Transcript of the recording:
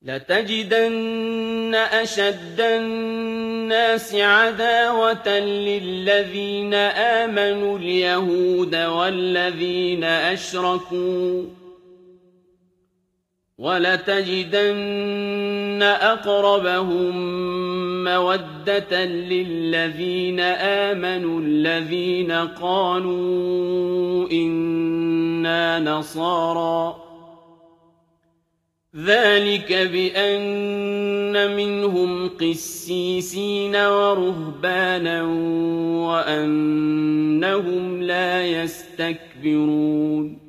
لَتَجِدَنَّ أَشَدَّ النَّاسِ عَدَاوَةً لِّلَّذِينَ آمَنُوا الْيَهُودَ وَالَّذِينَ أَشْرَكُوا ۖ وَلَتَجِدَنَّ أَقْرَبَهُم مَّوَدَّةً لِّلَّذِينَ آمَنُوا الَّذِينَ قَالُوا إِنَّا نَصَارَىٰ ۚ ذَٰلِكَ بِأَنَّ مِنْهُمْ قِسِّيسِينَ وَرُهْبَانًا وَأَنَّهُمْ لَا يَسْتَكْبِرُونَ